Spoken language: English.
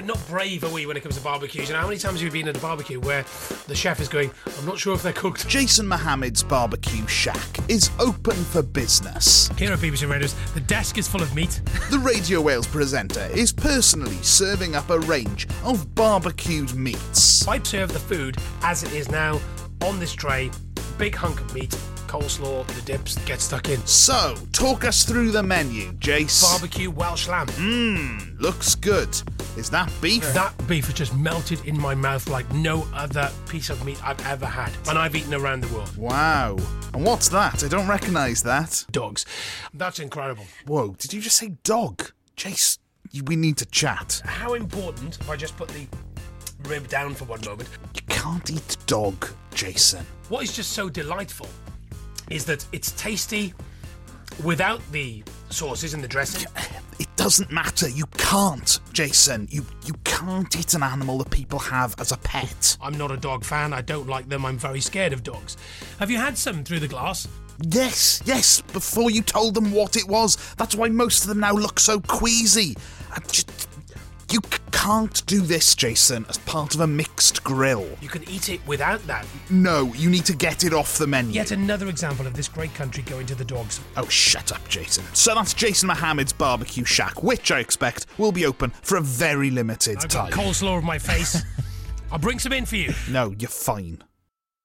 not brave are we when it comes to barbecues? You know, how many times have you been at a barbecue where the chef is going, I'm not sure if they're cooked? Jason Mohammed's Barbecue Shack is open for business. Here at BBC Radio, the desk is full of meat. The Radio Wales presenter is personally serving up a range of barbecued meats. I serve the food as it is now on this tray. Big hunk of meat, coleslaw, the dips get stuck in. So, talk us through the menu, Jace. Barbecue Welsh lamb. Looks good. Is that beef? That beef has just melted in my mouth like no other piece of meat I've ever had. And I've eaten around the world. Wow. And what's that? I don't recognise that. Dogs. That's incredible. Whoa, did you just say dog? Jace, we need to chat. How important, if I just put the rib down for one moment, You can't eat dog, Jason. what is just so delightful is that it's tasty without the sauces and the dressing. It doesn't matter. You can't, Jason. You can't eat an animal that people have as a pet. I'm not a dog fan. I don't like them. I'm very scared of dogs. Have you had some through the glass? Yes, before you told them what it was. That's why most of them now look so queasy. You can't do this, Jason, as part of a mixed grill. You can eat it without that. No, you need to get it off the menu. Yet another example of this great country going to the dogs. Oh, shut up, Jason. So that's Jason Mohammed's Barbecue Shack, which I expect will be open for a very limited I've time. got coleslaw on my face. I'll bring some in for you. No, you're fine.